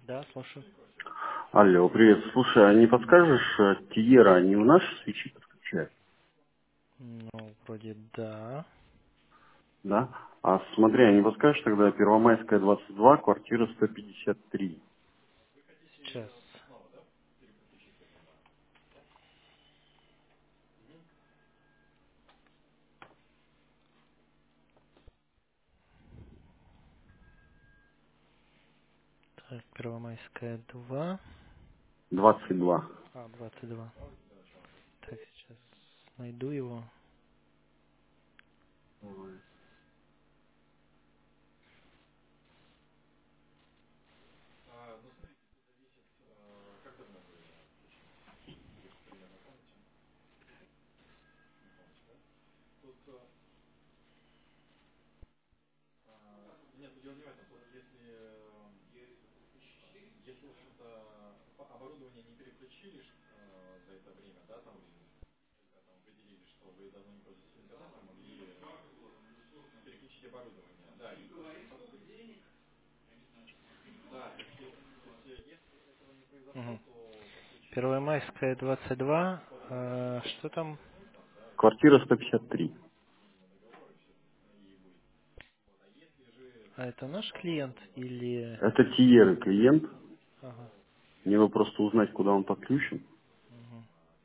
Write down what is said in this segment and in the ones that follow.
Да, слушаю. Алло, привет. Слушай, а не подскажешь, Тиера не в наши свечи подключает? Ну, вроде да. Да? А смотри, а не подскажешь тогда Первомайская, 22, квартира 153. Сейчас. Так, Первомайская 2. 22. 22. Так, сейчас найду его. Угу. Первомайская 22. Что там? Квартира 153. А это наш клиент или... Это Тиеры клиент. Ага. Мне бы просто узнать, куда он подключен. Угу.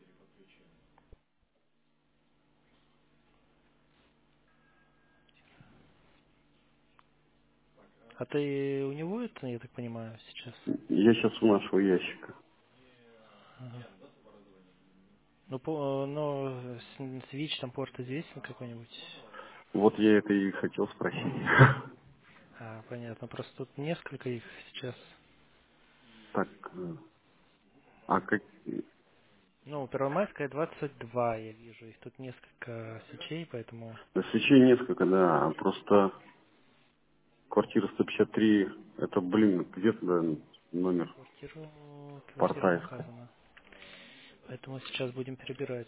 А ты у него это, я так понимаю, сейчас? Я сейчас у нашего ящика. Ага. Ну, но свич там порт известен какой-нибудь? Вот я это и хотел спросить. Понятно. Просто тут несколько их сейчас. Так, а как... Ну, Первомайская 22, я вижу. Их тут несколько свечей, поэтому Свечей несколько, да. Просто квартира 153, это, блин, где-то номер квартира порта не искать. указана. Поэтому сейчас будем перебирать.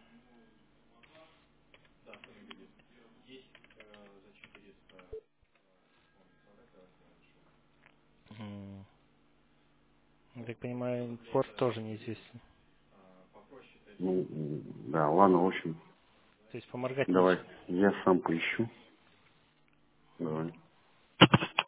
М, Я так понимаю, порт тоже неизвестен. Ну, да, ладно, в общем, То есть поморгать давай, нечем. я сам поищу. Мгм. Давай.